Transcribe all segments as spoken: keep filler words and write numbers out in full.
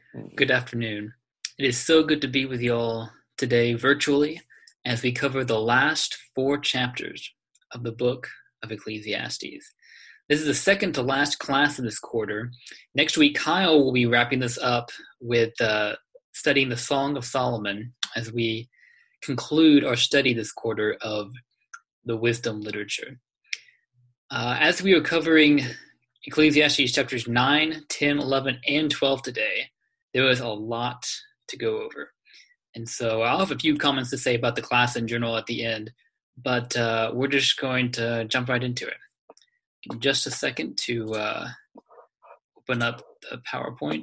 Good afternoon. It is so good to be with you all today virtually as we cover the last four chapters of the book of Ecclesiastes. This is the second to last class of this quarter. Next week, Kyle will be wrapping this up with uh, studying the Song of Solomon as we conclude our study this quarter of the wisdom literature. Uh, as we are covering Ecclesiastes chapters nine, ten, eleven, and twelve today, there was a lot to go over. And so I'll have a few comments to say about the class in general at the end, but uh, we're just going to jump right into it. Give me just a second to uh, open up the PowerPoint.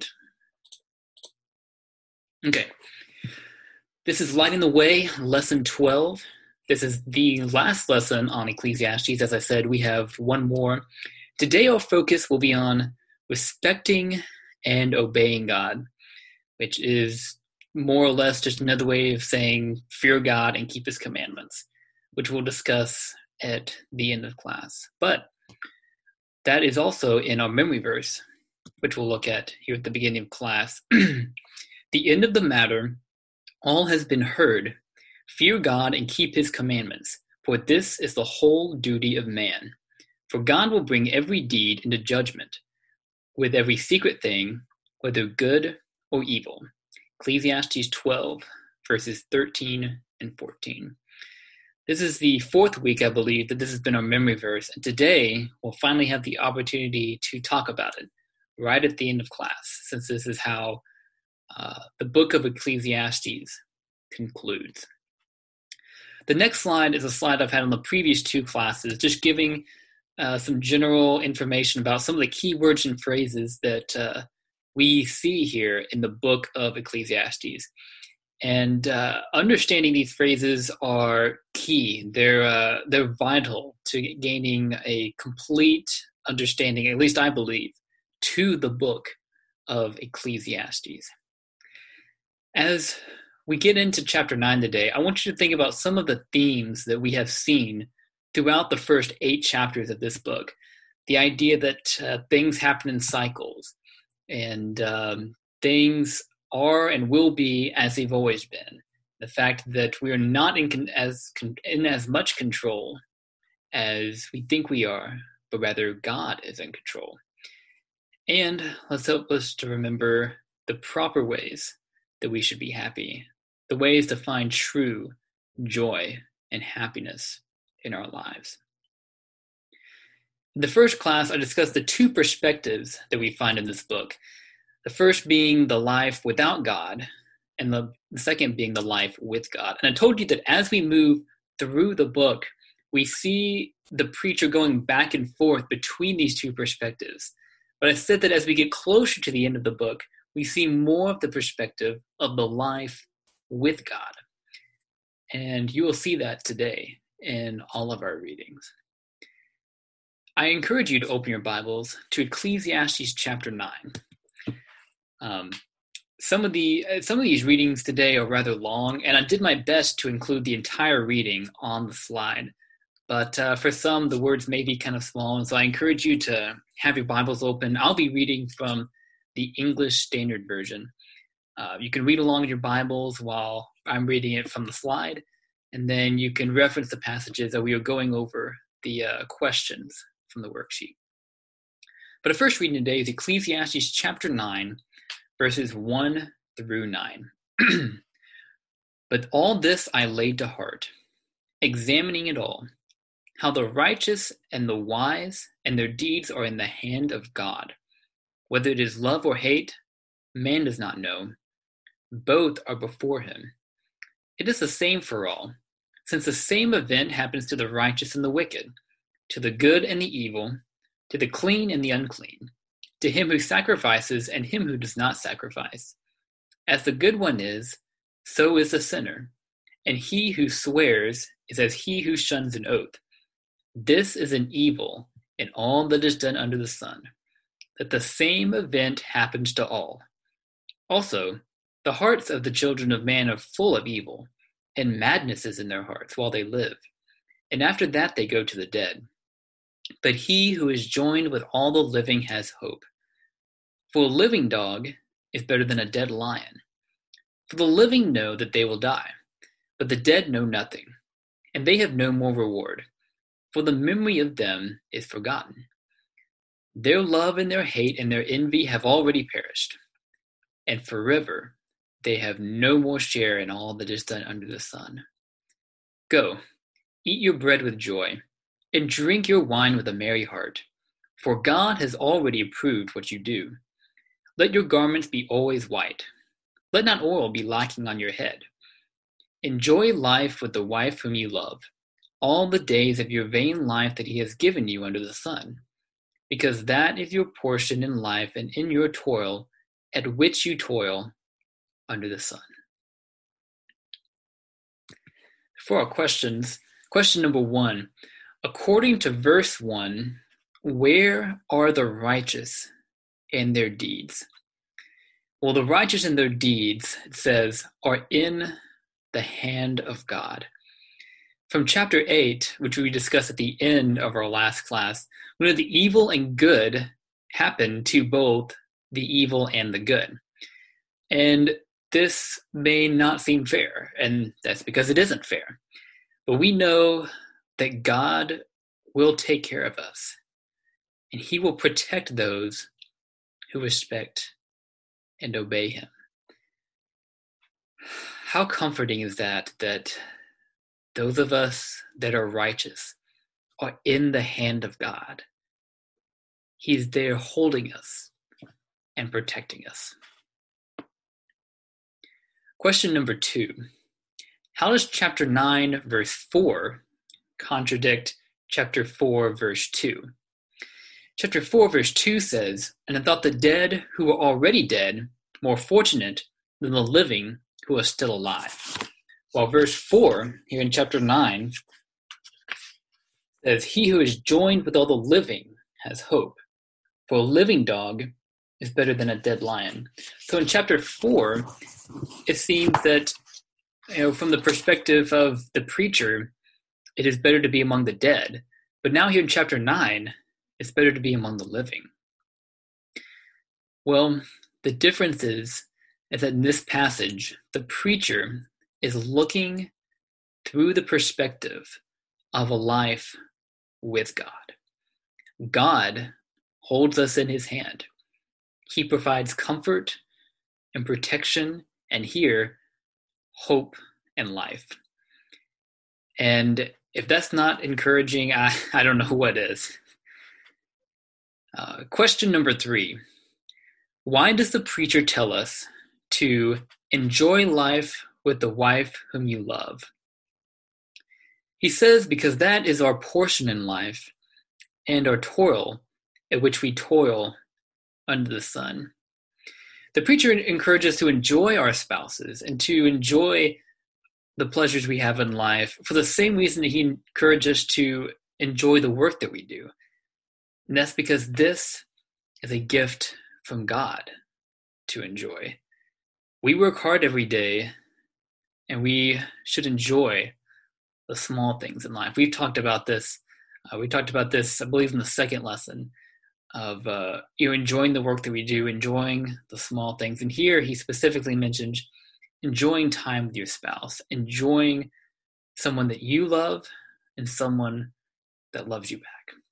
Okay. This is Lighting the Way, lesson twelve. This is the last lesson on Ecclesiastes. As I said, we have one more. Today our focus will be on respecting and obeying God, which is more or less just another way of saying fear God and keep his commandments, which we'll discuss at the end of class. But that is also in our memory verse, which we'll look at here at the beginning of class. The end of the matter, all has been heard. Fear God and keep his commandments, for this is the whole duty of man. For God will bring every deed into judgment, with every secret thing, whether good or evil. Ecclesiastes twelve, verses thirteen and fourteen. This is the fourth week, I believe, that this has been our memory verse, and today we'll finally have the opportunity to talk about it right at the end of class, since this is how uh, the book of Ecclesiastes concludes. The next slide is a slide I've had on the previous two classes, just giving uh, some general information about some of the key words and phrases that uh, we see here in the book of Ecclesiastes. And uh, understanding these phrases are key. They're, uh, they're vital to gaining a complete understanding, at least I believe, to the book of Ecclesiastes. As we get into chapter nine today, I want you to think about some of the themes that we have seen throughout the first eight chapters of this book. The idea that uh, things happen in cycles, and um, things are and will be as they've always been. The fact that we are not in, con- as con- in as much control as we think we are, but rather God is in control. And let's help us to remember the proper ways that we should be happy, the ways to find true joy and happiness in our lives. In the first class, I discussed the two perspectives that we find in this book. The first being the life without God, and the, the second being the life with God. And I told you that as we move through the book, we see the preacher going back and forth between these two perspectives. But I said that as we get closer to the end of the book, we see more of the perspective of the life with God. And you will see that today in all of our readings. I encourage you to open your Bibles to Ecclesiastes chapter nine. Um, some of the some of these readings today are rather long, and I did my best to include the entire reading on the slide. But uh, for some, the words may be kind of small, and so I encourage you to have your Bibles open. I'll be reading from the English Standard Version. Uh, you can read along in your Bibles while I'm reading it from the slide, and then you can reference the passages that we are going over the uh, questions from the worksheet. But the first reading today is Ecclesiastes chapter nine, verses one through nine. But all this I laid to heart, examining it all, how the righteous and the wise and their deeds are in the hand of God. Whether it is love or hate, man does not know. Both are before him. It is the same for all, since the same event happens to the righteous and the wicked, to the good and the evil, to the clean and the unclean, to him who sacrifices and him who does not sacrifice. As the good one is, so is the sinner, and he who swears is as he who shuns an oath. This is an evil in all that is done under the sun, that the same event happens to all. Also, the hearts of the children of man are full of evil, and madness is in their hearts while they live, and after that they go to the dead. But he who is joined with all the living has hope. For a living dog is better than a dead lion. For the living know that they will die, but the dead know nothing, and they have no more reward, for the memory of them is forgotten. Their love and their hate and their envy have already perished, and forever they have no more share in all that is done under the sun. Go, eat your bread with joy, and drink your wine with a merry heart, for God has already approved what you do. Let your garments be always white. Let not oil be lacking on your head. Enjoy life with the wife whom you love, all the days of your vain life that he has given you under the sun, because that is your portion in life and in your toil, at which you toil under the sun. For our questions, question number one, according to verse one, where are the righteous in their deeds? Well, the righteous in their deeds, it says, are in the hand of God. From chapter eight, which we discussed at the end of our last class, we know the evil and good happen to both the evil and the good. And this may not seem fair, and that's because it isn't fair. But we know that God will take care of us, and he will protect those who respect and obey him. How comforting is that, that those of us that are righteous are in the hand of God. He's there holding us and protecting us. Question number two. How does chapter nine, verse four contradict chapter four, verse two? Chapter four, verse two says, "And I thought the dead who were already dead more fortunate than the living who are still alive." While verse four, here in chapter nine, says, "He who is joined with all the living has hope, for a living dog is better than a dead lion." So in chapter four, it seems that, you know, from the perspective of the preacher, it is better to be among the dead. But now here in chapter nine, it's better to be among the living. Well, the difference is, is that in this passage, the preacher is looking through the perspective of a life with God. God holds us in his hand. He provides comfort and protection, and here, hope and life. And if that's not encouraging, I, I don't know what is. Uh, question number three. Why does the preacher tell us to enjoy life with the wife whom you love? He says because that is our portion in life and our toil at which we toil under the sun. The preacher encourages us to enjoy our spouses and to enjoy the pleasures we have in life for the same reason that he encourages us to enjoy the work that we do. And that's because this is a gift from God to enjoy. We work hard every day, and we should enjoy the small things in life. We've talked about this. Uh, we talked about this, I believe, in the second lesson of uh, you know, enjoying the work that we do, enjoying the small things. And here he specifically mentioned enjoying time with your spouse, enjoying someone that you love and someone that loves you back.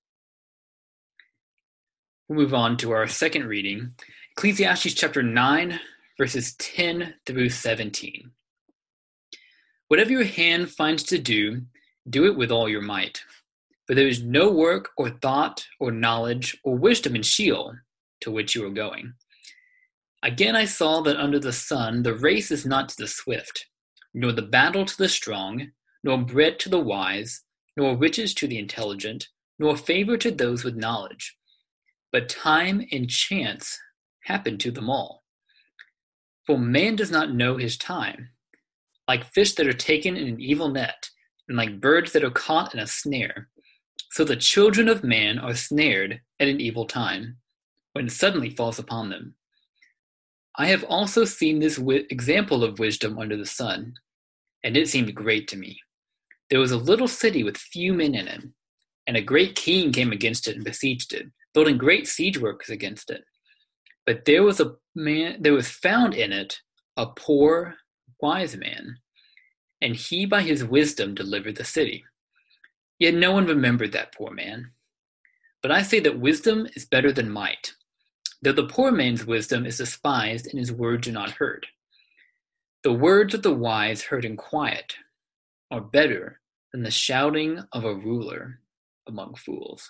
We'll move on to our second reading, Ecclesiastes chapter nine, verses ten through seventeen. "Whatever your hand finds to do, do it with all your might. For there is no work or thought or knowledge or wisdom in Sheol to which you are going. Again I saw that under the sun the race is not to the swift, nor the battle to the strong, nor bread to the wise, nor riches to the intelligent, nor favor to those with knowledge. But time and chance happen to them all. For man does not know his time, like fish that are taken in an evil net, and like birds that are caught in a snare. So the children of man are snared at an evil time, when it suddenly falls upon them. I have also seen this wi- example of wisdom under the sun, and it seemed great to me. There was a little city with few men in it, and a great king came against it and besieged it, building great siege works against it. But there was a man, there was found in it a poor, wise man, and he by his wisdom delivered the city. Yet no one remembered that poor man. But I say that wisdom is better than might, though the poor man's wisdom is despised and his words are not heard. The words of the wise heard in quiet are better than the shouting of a ruler among fools.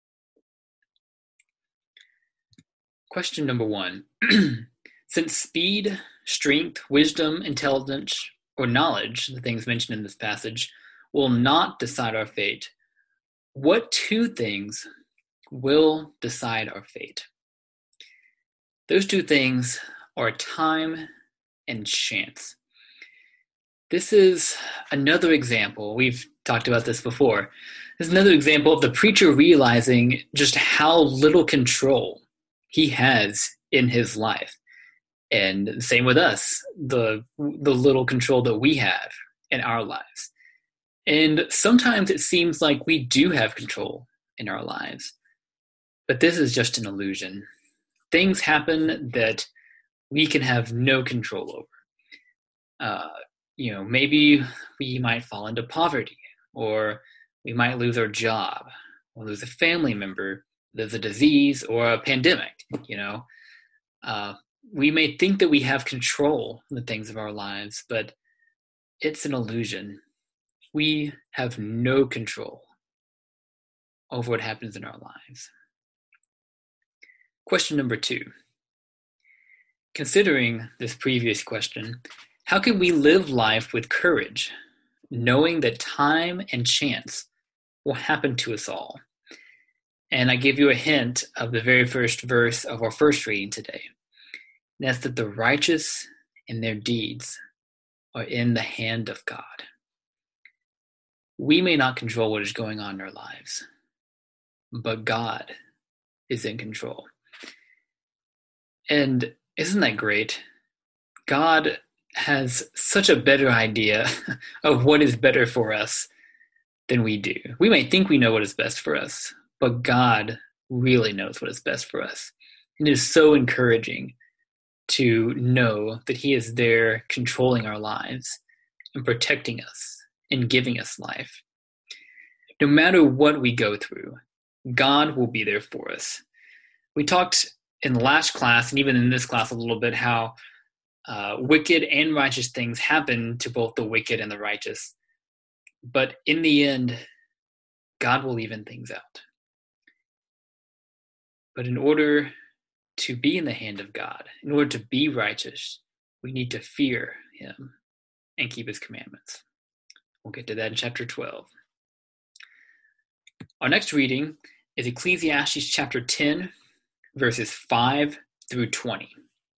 Question number one. Since speed, strength, wisdom, intelligence, or knowledge, the things mentioned in this passage, will not decide our fate, what two things will decide our fate? Those two things are time and chance. This is another example. We've talked about this before. This is another example of the preacher realizing just how little control he has in his life. And same with us, the the little control that we have in our lives. And sometimes it seems like we do have control in our lives, but this is just an illusion. Things happen that we can have no control over. Uh, you know, maybe we might fall into poverty, or we might lose our job, or lose a family member, there's a disease or a pandemic, you know. Uh, we may think that we have control in the things of our lives, but it's an illusion. We have no control over what happens in our lives. Question number two. Considering this previous question, how can we live life with courage, knowing that time and chance will happen to us all? And I give you a hint of the very first verse of our first reading today. And that's that the righteous in their deeds are in the hand of God. We may not control what is going on in our lives, but God is in control. And isn't that great? God has such a better idea of what is better for us than we do. We may think we know what is best for us, but God really knows what is best for us. And it is so encouraging to know that He is there controlling our lives and protecting us and giving us life. No matter what we go through, God will be there for us. We talked in the last class, and even in this class a little bit, how uh, wicked and righteous things happen to both the wicked and the righteous. But in the end, God will even things out. But in order to be in the hand of God, in order to be righteous, we need to fear Him and keep His commandments. We'll get to that in chapter twelve. Our next reading is Ecclesiastes chapter ten, verses five through twenty.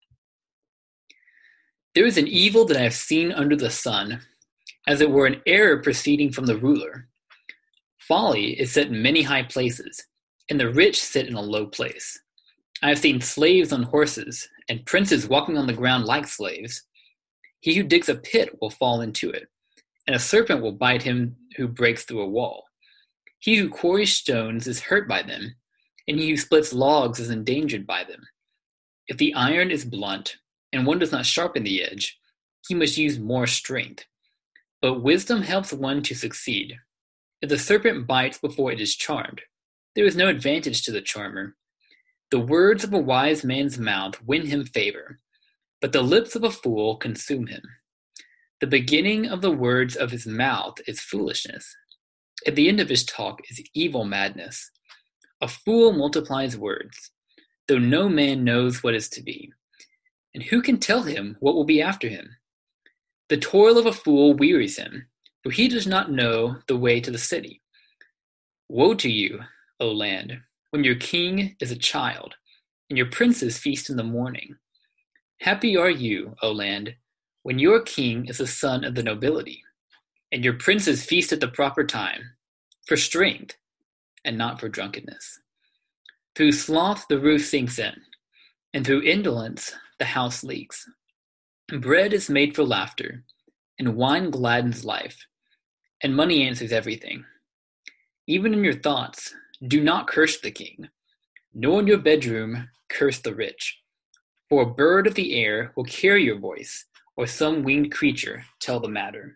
There is an evil that I have seen under the sun, as it were an error proceeding from the ruler. Folly is set in many high places, and the rich sit in a low place. I have seen slaves on horses, and princes walking on the ground like slaves. He who digs a pit will fall into it, and a serpent will bite him who breaks through a wall. He who quarries stones is hurt by them, and he who splits logs is endangered by them. If the iron is blunt, and one does not sharpen the edge, he must use more strength. But wisdom helps one to succeed. If the serpent bites before it is charmed, there is no advantage to the charmer. The words of a wise man's mouth win him favor, but the lips of a fool consume him. The beginning of the words of his mouth is foolishness. At the end of his talk is evil madness. A fool multiplies words, though no man knows what is to be. And who can tell him what will be after him? The toil of a fool wearies him, for he does not know the way to the city. Woe to you, O land, when your king is a child, and your princes feast in the morning. Happy are you, O land, when your king is a son of the nobility, and your princes feast at the proper time, for strength, and not for drunkenness. Through sloth the roof sinks in, and through indolence the house leaks. Bread is made for laughter, and wine gladdens life, and money answers everything. Even in your thoughts, do not curse the king, nor in your bedroom curse the rich, For a bird of the air will carry your voice, or some winged creature tell the matter.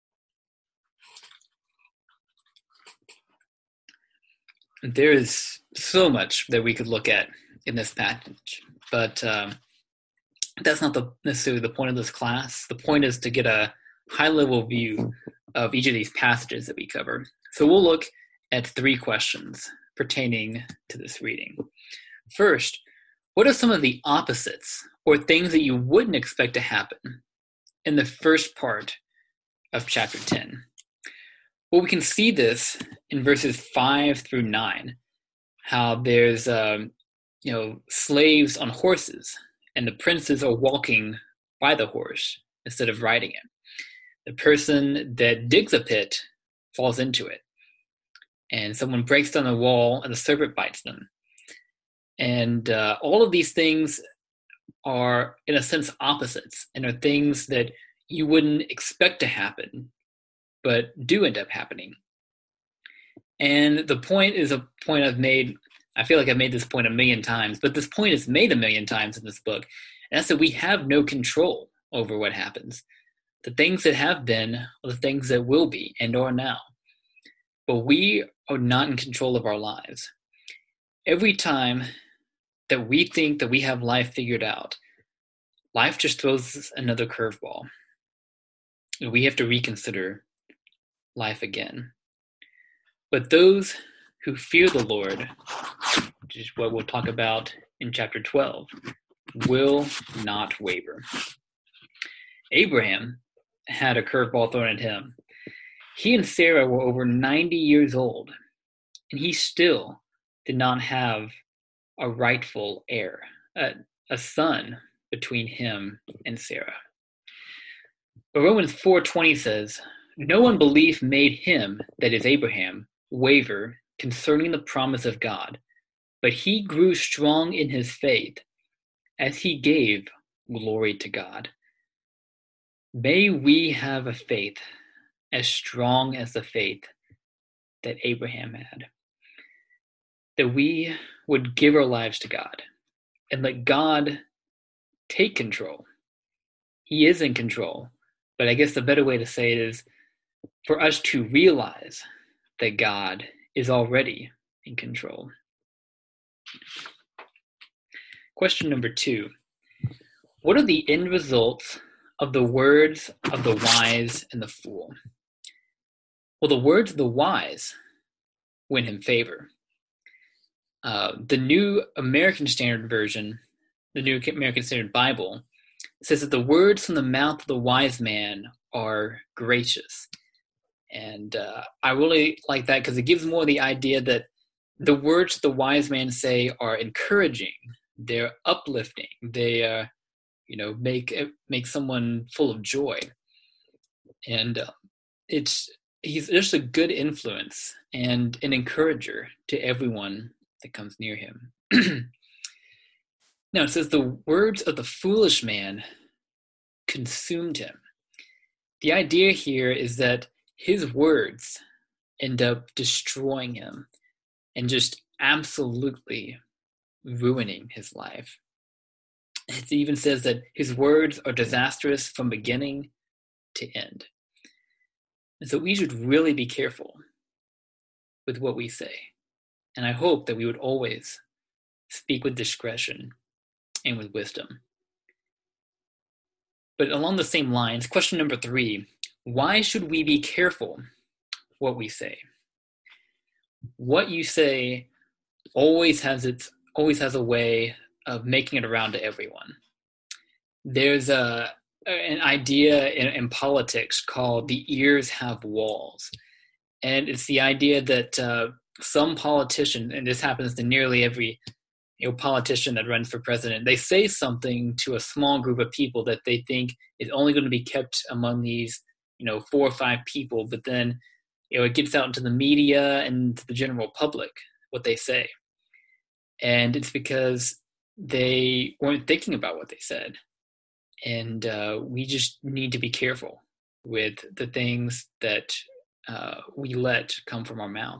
There is so much that we could look at in this passage, but um, that's not the, necessarily the point of this class. The point is to get a high-level view of each of these passages that we cover. So we'll look at three questions pertaining to this reading. First, what are some of the opposites or things that you wouldn't expect to happen in the first part of chapter ten? Well, we can see this in verses five through nine, how there's um, you know slaves on horses, and the princes are walking by the horse instead of riding it. The person that digs a pit falls into it, and someone breaks down the wall, and the serpent bites them. And uh, all of these things are, in a sense, opposites, and are things that you wouldn't expect to happen, but do end up happening. And the point is a point I've made, I feel like I've made this point a million times, but this point is made a million times in this book, and that's that we have no control over what happens. The things that have been are the things that will be and are now. But we are not in control of our lives. Every time that we think that we have life figured out, life just throws us another curveball. We have to reconsider life again. But those who fear the Lord, which is what we'll talk about in chapter twelve, will not waver. Abraham had a curveball thrown at him. He and Sarah were over ninety years old, and he still did not have a rightful heir, a, a son between him and Sarah. But Romans four twenty says, "No unbelief made him," that is Abraham, "waver concerning the promise of God, but he grew strong in his faith as he gave glory to God." May we have a faith as strong as the faith that Abraham had, that we would give our lives to God and let God take control. He is in control, but I guess the better way to say it is for us to realize that God is already in control. Question number two. What are the end results of the words of the wise and the fool? Well, the words of the wise win him favor. Uh, the New American Standard Version, the New American Standard Bible, says that the words from the mouth of the wise man are gracious. And uh, I really like that because it gives more the idea that the words the wise man say are encouraging, they're uplifting, they uh, you know make make someone full of joy, and uh, it's he's just a good influence and an encourager to everyone that comes near him. Now it says the words of the foolish man consumed him. The idea here is that his words end up destroying him and just absolutely ruining his life. It even says that his words are disastrous from beginning to end. And so we should really be careful with what we say. And I hope that we would always speak with discretion and with wisdom. But along the same lines, question number three, why should we be careful what we say? What you say always has its always has a way of making it around to everyone. There's a an idea in, in politics called the ears have walls. And it's the idea that uh, some politician, and this happens to nearly every you know, politician that runs for president, they say something to a small group of people that they think is only going to be kept among these, you know, four or five people, but then, you know, it gets out into the media and to the general public, what they say. And it's because they weren't thinking about what they said. And uh, we just need to be careful with the things that uh, we let come from our mouth.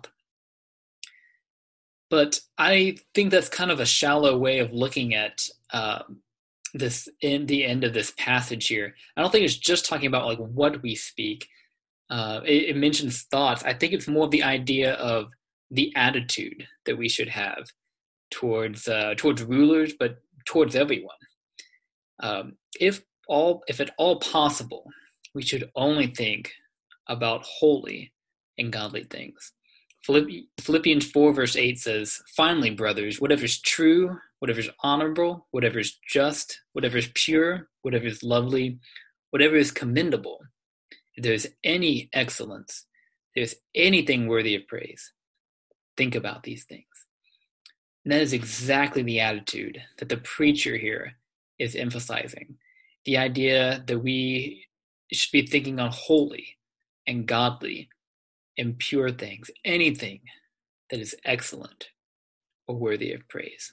But I think that's kind of a shallow way of looking at uh, this in the end of this passage here. I don't think it's just talking about like what we speak. Uh, it, it mentions thoughts. I think it's more of the idea of the attitude that we should have towards uh, towards rulers, but towards everyone. Um, if all, if at all possible, we should only think about holy and godly things. Philippians four verse eight says, "Finally, brothers, whatever is true, whatever is honorable, whatever is just, whatever is pure, whatever is lovely, whatever is commendable, if there is any excellence, if there is anything worthy of praise, think about these things." And that is exactly the attitude that the preacher here is emphasizing. The idea that we should be thinking on holy and godly and pure things, anything that is excellent or worthy of praise.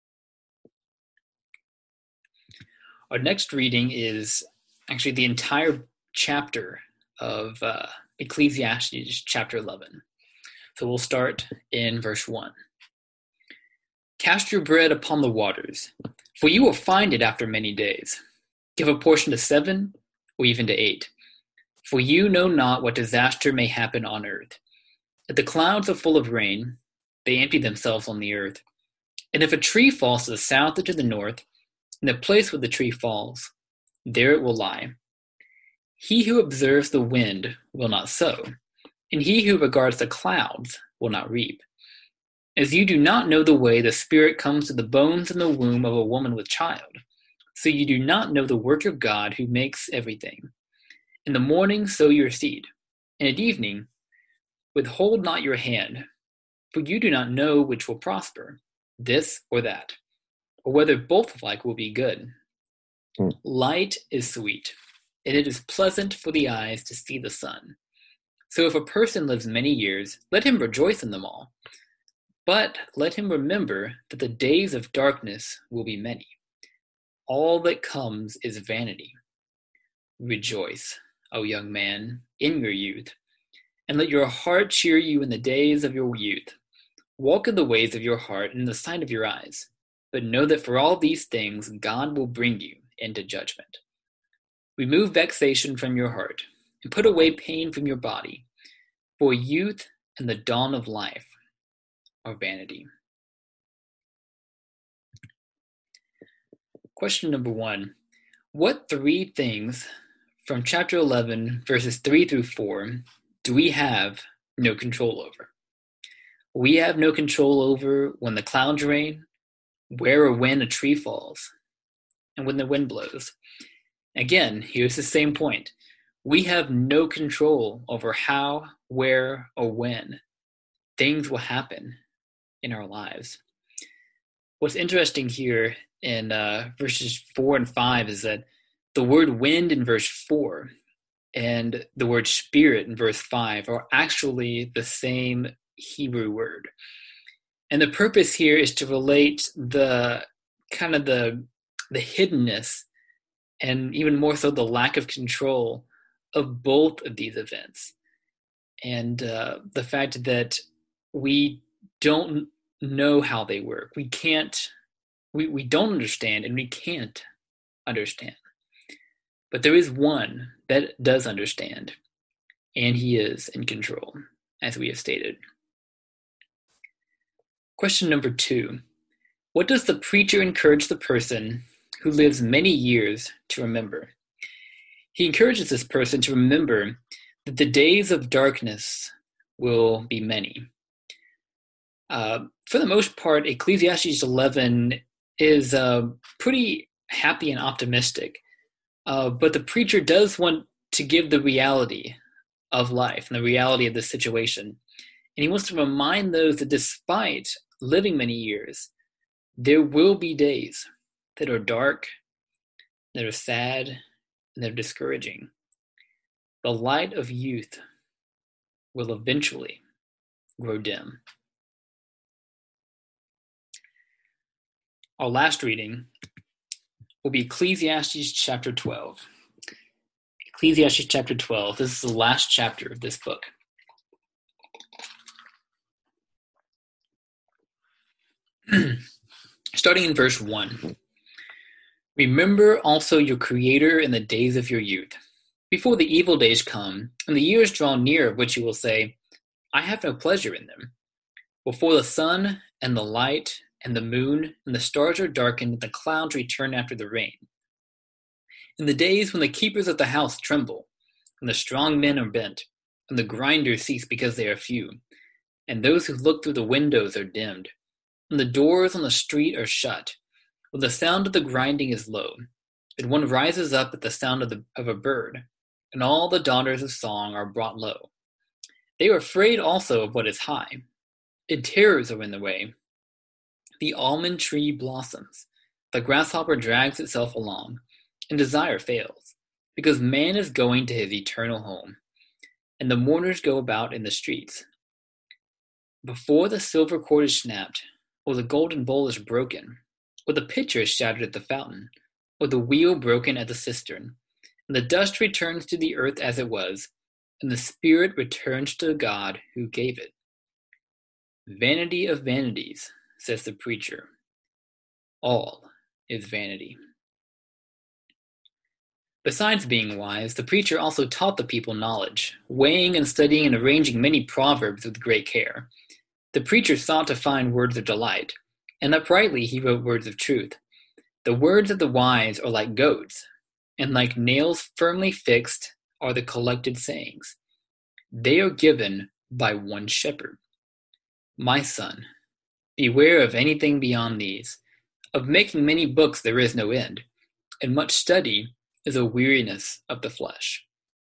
Our next reading is actually the entire chapter of uh, Ecclesiastes chapter eleven. So we'll start in verse one. "Cast your bread upon the waters, for you will find it after many days. Give a portion to seven, or even to eight. For you know not what disaster may happen on earth. If the clouds are full of rain, they empty themselves on the earth. And if a tree falls to the south or to the north, in the place where the tree falls, there it will lie. He who observes the wind will not sow, and he who regards the clouds will not reap. As you do not know the way the Spirit comes to the bones in the womb of a woman with child, so you do not know the work of God who makes everything. In the morning sow your seed, and at evening withhold not your hand, for you do not know which will prosper, this or that, or whether both alike will be good. Mm. Light is sweet, and it is pleasant for the eyes to see the sun. So if a person lives many years, let him rejoice in them all. But let him remember that the days of darkness will be many. All that comes is vanity. Rejoice, O young man, in your youth, and let your heart cheer you in the days of your youth. Walk in the ways of your heart and in the sight of your eyes, but know that for all these things God will bring you into judgment. Remove vexation from your heart, and put away pain from your body, for youth and the dawn of life are vanity." Question number one. What three things from chapter eleven, verses three through four, do we have no control over? We have no control over when the clouds rain, where or when a tree falls, and when the wind blows. Again, here's the same point. We have no control over how, where, or when things will happen in our lives. What's interesting here in uh, verses four and five is that the word wind in verse four and the word spirit in verse five are actually the same Hebrew word. And the purpose here is to relate the kind of the, the hiddenness and even more so the lack of control of both of these events. And uh, the fact that we don't know how they work. We can't, we, we don't understand and we can't understand. But there is one that does understand, and he is in control, as we have stated. Question number two. What does the preacher encourage the person who lives many years to remember? He encourages this person to remember that the days of darkness will be many. Uh, for the most part, Ecclesiastes eleven is uh, pretty happy and optimistic. Uh, but the preacher does want to give the reality of life and the reality of the situation. And he wants to remind those that despite living many years, there will be days that are dark, that are sad, and that are discouraging. The light of youth will eventually grow dim. Our last reading will be Ecclesiastes chapter twelve. Ecclesiastes chapter twelve. This is the last chapter of this book. Starting in verse one. Remember also your Creator in the days of your youth, before the evil days come, and the years draw near of which you will say, I have no pleasure in them. Before the sun and the light and the moon and the stars are darkened and the clouds return after the rain. In the days when the keepers of the house tremble, and the strong men are bent, and the grinders cease because they are few, and those who look through the windows are dimmed, and the doors on the street are shut, when the sound of the grinding is low, and one rises up at the sound of, the, of a bird, and all the daughters of song are brought low. They are afraid also of what is high, and terrors are in the way. The almond tree blossoms, the grasshopper drags itself along, and desire fails, because man is going to his eternal home, and the mourners go about in the streets. Before the silver cord is snapped, or the golden bowl is broken, or the pitcher is shattered at the fountain, or the wheel broken at the cistern, and the dust returns to the earth as it was, and the spirit returns to God who gave it. Vanity of vanities, says the preacher. All is vanity. Besides being wise, the preacher also taught the people knowledge, weighing and studying and arranging many proverbs with great care. The preacher sought to find words of delight, and uprightly he wrote words of truth. The words of the wise are like goads, and like nails firmly fixed are the collected sayings. They are given by one shepherd. My son, beware of anything beyond these. Of making many books there is no end, and much study is a weariness of the flesh.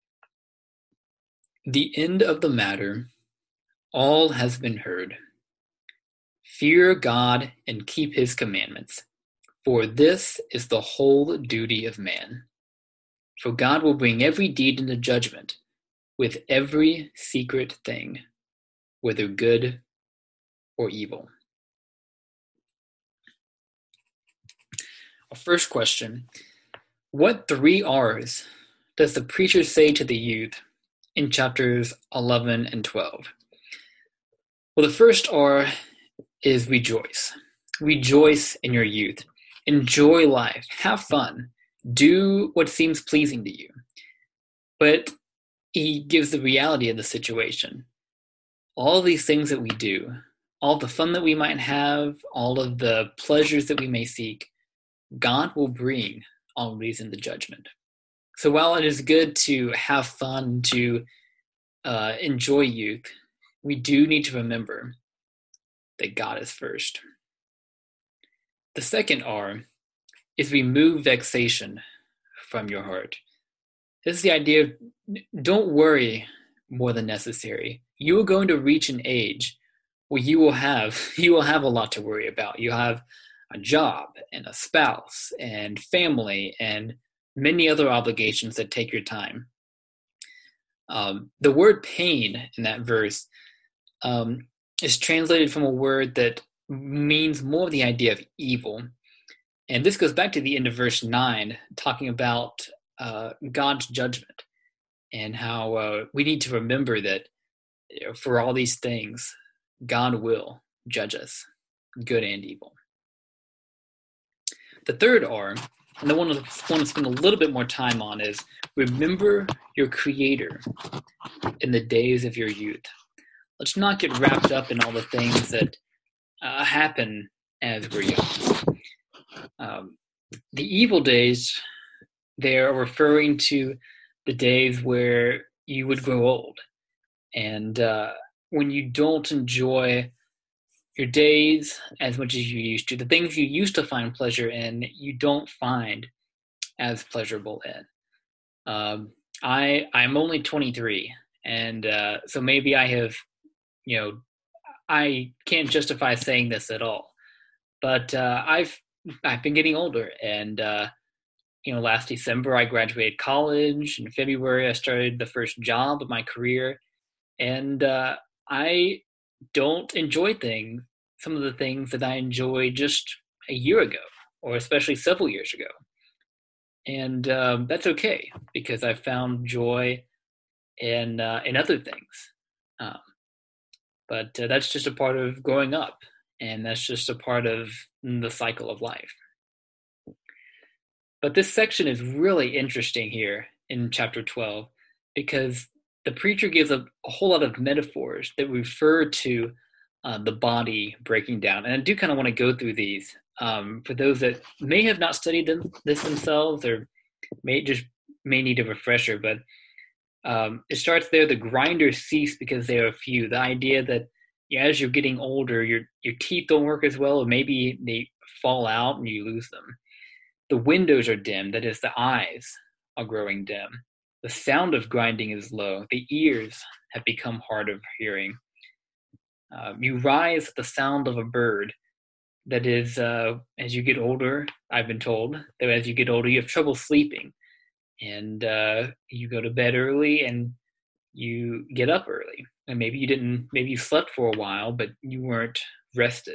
The end of the matter, all has been heard. Fear God and keep his commandments, for this is the whole duty of man. For God will bring every deed into judgment, with every secret thing, whether good or evil. Our first question: what three R's does the preacher say to the youth in chapters eleven and twelve? Well, the first R is rejoice. Rejoice in your youth. Enjoy life. Have fun. Do what seems pleasing to you. But he gives the reality of the situation. All of these things that we do, all the fun that we might have, all of the pleasures that we may seek, God will bring all these into judgment. So while it is good to have fun, to uh, enjoy youth, we do need to remember that God is first. The second R is remove vexation from your heart. This is the idea of don't worry more than necessary. You are going to reach an age where you will have you will have a lot to worry about. You have a job and a spouse and family and many other obligations that take your time. Um, the word pain in that verse um, is translated from a word that means more of the idea of evil. And this goes back to the end of verse nine, talking about uh, God's judgment and how uh, we need to remember that, you know, for all these things, God will judge us, good and evil. The third R, and the one I want to spend a little bit more time on, is remember your Creator in the days of your youth. Let's not get wrapped up in all the things that uh, happen as we're young. Um, the evil days, they are referring to the days where you would grow old. And uh, when you don't enjoy your days as much as you used to, the things you used to find pleasure in, you don't find as pleasurable in. Um, I, I'm only twenty-three, and uh, so maybe I have, you know, I can't justify saying this at all, but uh, I've I've been getting older, and uh, you know, last December I graduated college. In February I started the first job of my career, and uh, I don't enjoy things, some of the things that I enjoyed just a year ago, or especially several years ago. And um, that's okay, because I found joy in uh, in other things. Um, but uh, that's just a part of growing up, and that's just a part of the cycle of life. But this section is really interesting here in chapter twelve because the preacher gives a, a whole lot of metaphors that refer to uh, the body breaking down. And I do kind of want to go through these um, for those that may have not studied them, this themselves or may just may need a refresher. But um, it starts there, the grinders cease because they are few. The idea that yeah, as you're getting older, your your teeth don't work as well, or maybe they fall out and you lose them. The windows are dim, that is, the eyes are growing dim. The sound of grinding is low. The ears have become hard of hearing. Uh, you rise at the sound of a bird. That is, uh, as you get older, I've been told that as you get older, you have trouble sleeping. And uh, you go to bed early and you get up early. And maybe you didn't, maybe you slept for a while, but you weren't rested.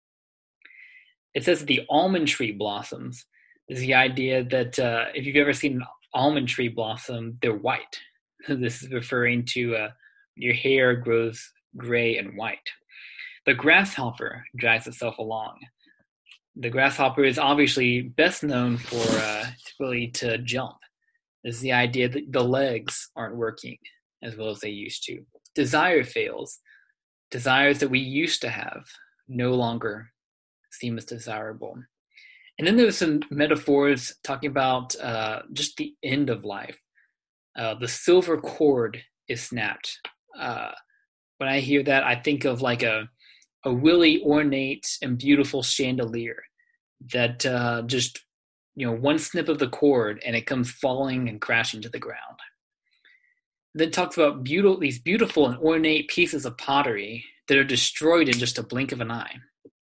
It says that the almond tree blossoms. Is the idea that uh, if you've ever seen an almond tree blossom, they're white. This is referring to uh, your hair grows gray and white. The grasshopper drags itself along. The grasshopper is obviously best known for uh, really to jump. This is the idea that the legs aren't working as well as they used to. Desire fails. Desires that we used to have no longer seem as desirable. And then there's some metaphors talking about uh, just the end of life. Uh, the silver cord is snapped. Uh, when I hear that, I think of like a, a really ornate and beautiful chandelier that uh, just, you know, one snip of the cord and it comes falling and crashing to the ground. Then it talks about beautiful, these beautiful and ornate pieces of pottery that are destroyed in just a blink of an eye.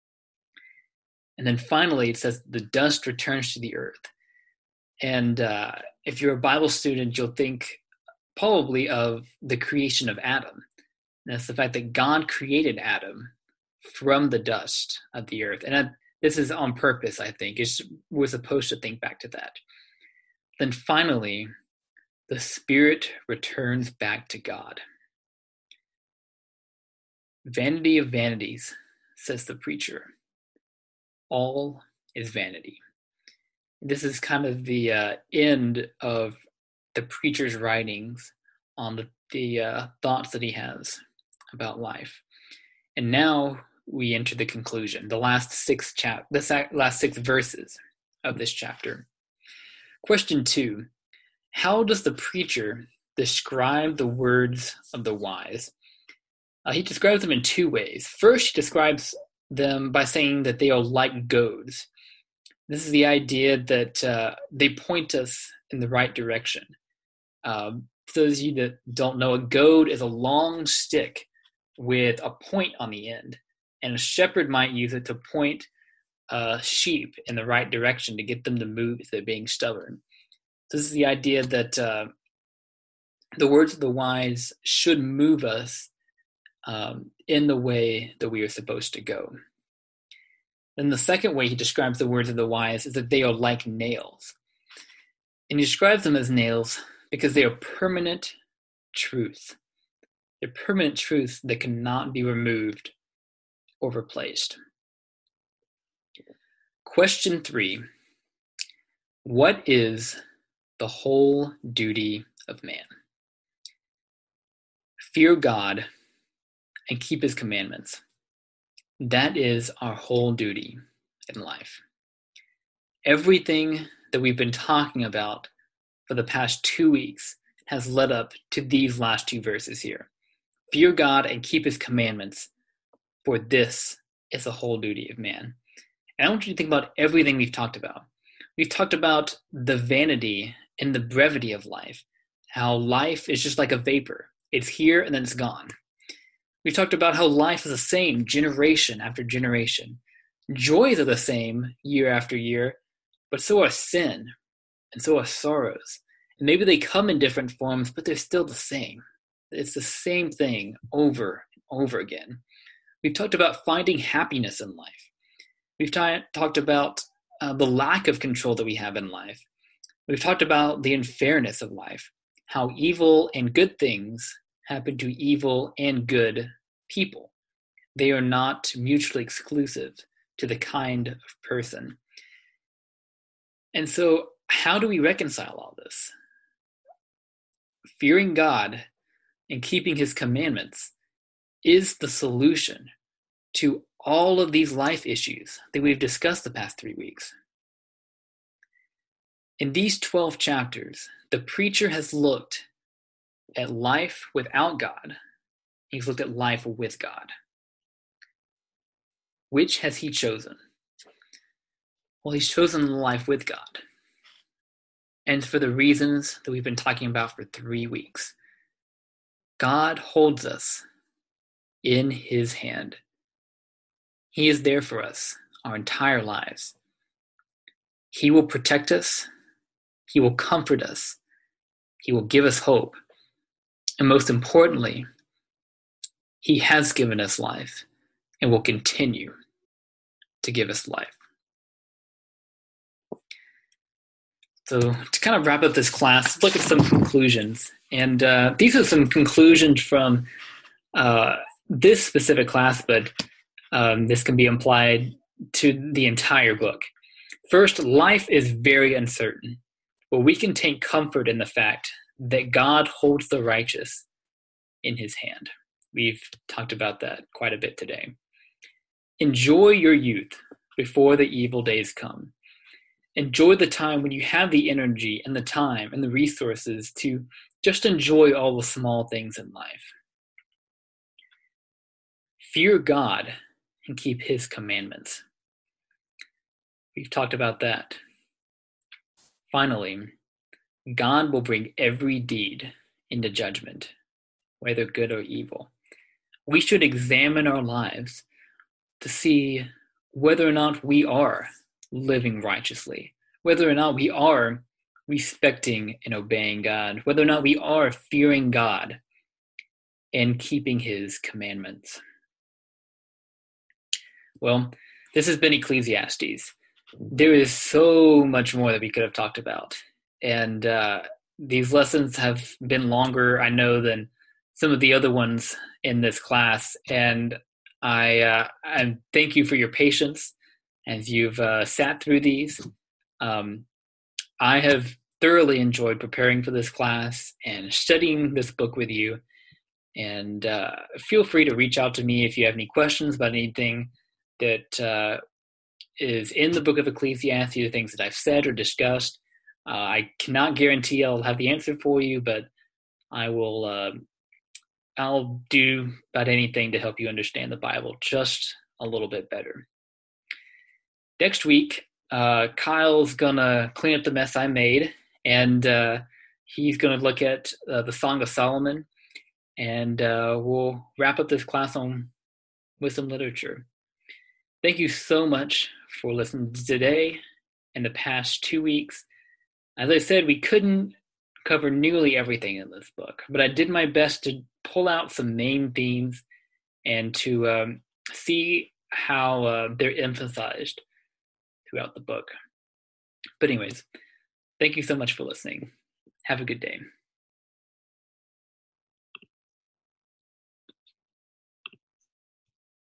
And then finally, it says the dust returns to the earth. And uh, if you're a Bible student, you'll think probably of the creation of Adam. And that's the fact that God created Adam from the dust of the earth. And I, this is on purpose, I think. It's, we're supposed to think back to that. Then finally, the spirit returns back to God. Vanity of vanities, says the preacher. All is vanity. This is kind of the uh, end of the preacher's writings on the, the uh, thoughts that he has about life. And now we enter the conclusion, the last six chap, the last six verses of this chapter. Question two, how does the preacher describe the words of the wise? Uh, he describes them in two ways. First, he describes them by saying that they are like goads. This is the idea that uh, they point us in the right direction. Um, for those of you that don't know, a goad is a long stick with a point on the end, and a shepherd might use it to point uh, sheep in the right direction to get them to move if they're being stubborn. This is the idea that uh, the words of the wise should move us um, in the way that we are supposed to go. Then the second way he describes the words of the wise is that they are like nails. And he describes them as nails because they are permanent truth. They're permanent truths that cannot be removed or replaced. Question three. What is the whole duty of man? Fear God and keep his commandments. That is our whole duty in life. Everything that we've been talking about for the past two weeks has led up to these last two verses here. Fear God and keep his commandments, for this is the whole duty of man. And I want you to think about everything we've talked about. We've talked about the vanity and the brevity of life, how life is just like a vapor. It's here and then it's gone. We've talked about how life is the same generation after generation. Joys are the same year after year, but so are sin, and so are sorrows. And maybe they come in different forms, but they're still the same. It's the same thing over and over again. We've talked about finding happiness in life. We've t- talked about uh, the lack of control that we have in life. We've talked about the unfairness of life, how evil and good things happen to evil and good people. They are not mutually exclusive to the kind of person. And so how do we reconcile all this? Fearing God and keeping his commandments is the solution to all of these life issues that we've discussed the past three weeks. In these twelve chapters, the preacher has looked at life without God. He's looked at life with God. Which has he chosen? Well, he's chosen life with God. And for the reasons that we've been talking about for three weeks. God holds us in his hand. He is there for us our entire lives. He will protect us. He will comfort us. He will give us hope. And most importantly, he has given us life and will continue to give us life. So to kind of wrap up this class, let's look at some conclusions. And uh, these are some conclusions from uh, this specific class, but um, this can be applied to the entire book. First, life is very uncertain, but we can take comfort in the fact that God holds the righteous in his hand. We've talked about that quite a bit today. Enjoy your youth before the evil days come. Enjoy the time when you have the energy and the time and the resources to just enjoy all the small things in life. Fear God and keep his commandments. We've talked about that. Finally, God will bring every deed into judgment, whether good or evil. We should examine our lives to see whether or not we are living righteously, whether or not we are respecting and obeying God, whether or not we are fearing God and keeping his commandments. Well, this has been Ecclesiastes. There is so much more that we could have talked about. And uh, these lessons have been longer, I know, than some of the other ones in this class. And I, uh, I thank you for your patience as you've uh, sat through these. Um, I have thoroughly enjoyed preparing for this class and studying this book with you. And uh, feel free to reach out to me if you have any questions about anything that uh, is in the book of Ecclesiastes, the things that I've said or discussed. Uh, I cannot guarantee I'll have the answer for you, but I will. Uh, I'll do about anything to help you understand the Bible just a little bit better. Next week, uh, Kyle's gonna clean up the mess I made, and uh, he's gonna look at uh, the Song of Solomon, and uh, we'll wrap up this class on wisdom literature. Thank you so much for listening today and the past two weeks. As I said, we couldn't cover nearly everything in this book, but I did my best to pull out some main themes and to um, see how uh, they're emphasized throughout the book. But anyways, thank you so much for listening. Have a good day.